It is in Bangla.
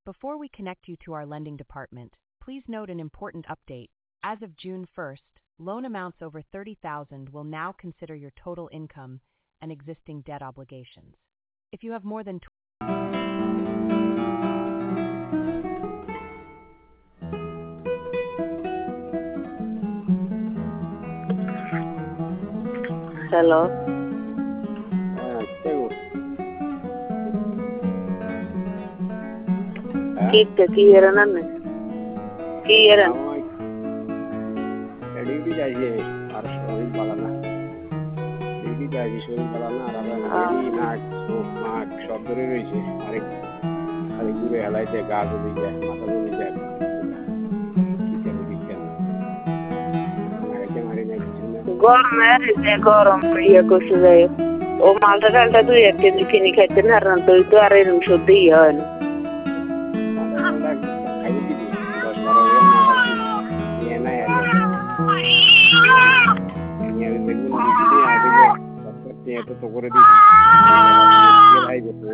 Before we connect you to our lending department, please note an important update. As of June 1st, loan amounts over $30,000 will now consider your total income and existing debt obligations. If you have more than Hello. কি এর নাম কি এর এডিটি যাইছে আর শরীর ভালো না এডিটি যাইছে শরীর ভালো না আর এডি নাক নাক সব ধরে রয়েছে আরেক খালি ঘুরে হেলাইতে গা জ্বলে যায় মাথা জ্বলে যায় গরম করছে যাই ও মালটা ডালটা 2-1 কেজি কিনে খাইতে না আর তো আর এরকম সত্যি হয় না তো করে দিচ্ছি